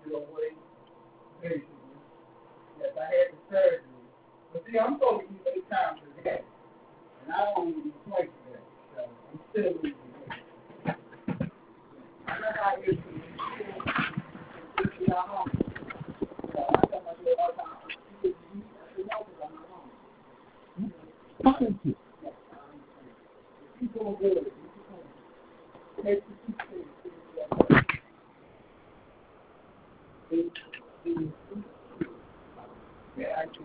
your weight, basically. Yes, I had the surgery. But see, I'm supposed to eat 8 times a day. And I only eat twice a day. So I'm still losing weight. I know how it is to be not hungry. So I tell myself all the time, I'm still eating. I should know because I'm not hungry. Thank you. People are good. Take the two things. Yeah, I